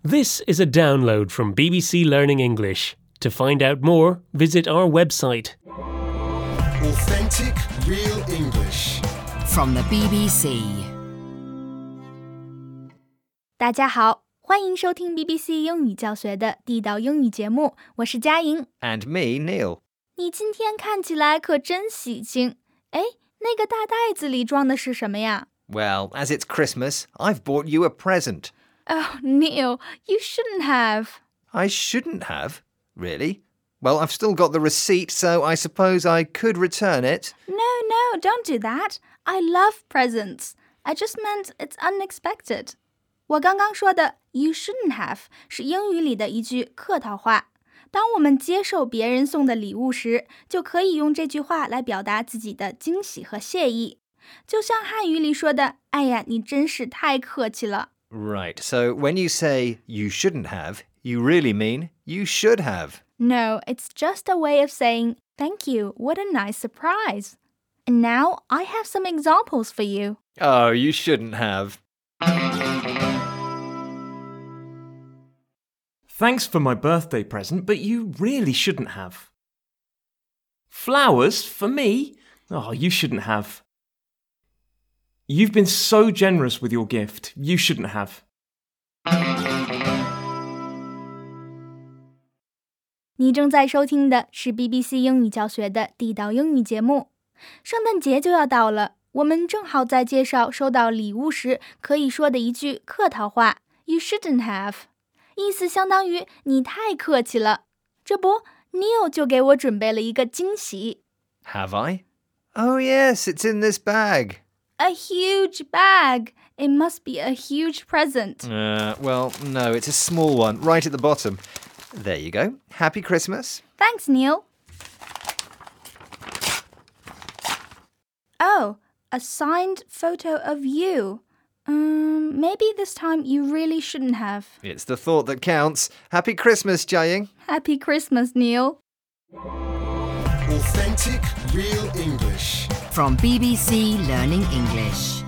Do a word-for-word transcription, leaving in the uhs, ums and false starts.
This is a download from B B C Learning English. To find out more, visit our website. Authentic, real English. From the B B C. 大家好，欢迎收听 B B C 英语教学的地道英语节目，我是佳莹。 And me, Neil. 你今天看起来可真喜庆。诶，那个大袋子里装的是什么呀？ Well, as it's Christmas, I've bought you a present. Oh, Neil, you shouldn't have. I shouldn't have? Really? Well, I've still got the receipt, so I suppose I could return it. No, no, don't do that. I love presents. I just meant it's unexpected. 我刚刚说的 you shouldn't have 是英语里的一句客套话。当我们接受别人送的礼物时，就可以用这句话来表达自己的惊喜和谢意。就像汉语里说的，哎呀，你真是太客气了。 Right, so when you say you shouldn't have, you really mean you should have. No, it's just a way of saying, thank you, what a nice surprise. And now I have some examples for you. Oh, you shouldn't have. Thanks for my birthday present, but you really shouldn't have. Flowers for me? Oh, you shouldn't have. You've been so generous with your gift. You shouldn't have. 你正在收听的是 B B C 英语教学的地道英语节目。圣诞节就要到了，我们正好在介绍收到礼物时可以说的一句客套话 You shouldn't have， 意思相当于你太客气了。这不 Neil 就给我准备了一个惊喜。 Have I? Oh yes, it's in this bag. A huge bag. It must be a huge present. Uh, well, no, it's a small one, right at the bottom. There you go. Happy Christmas. Thanks, Neil. Oh, a signed photo of you. Um, maybe this time you really shouldn't have. It's the thought that counts. Happy Christmas, Jiaying. Happy Christmas, Neil. Authentic, real English. From B B C Learning English.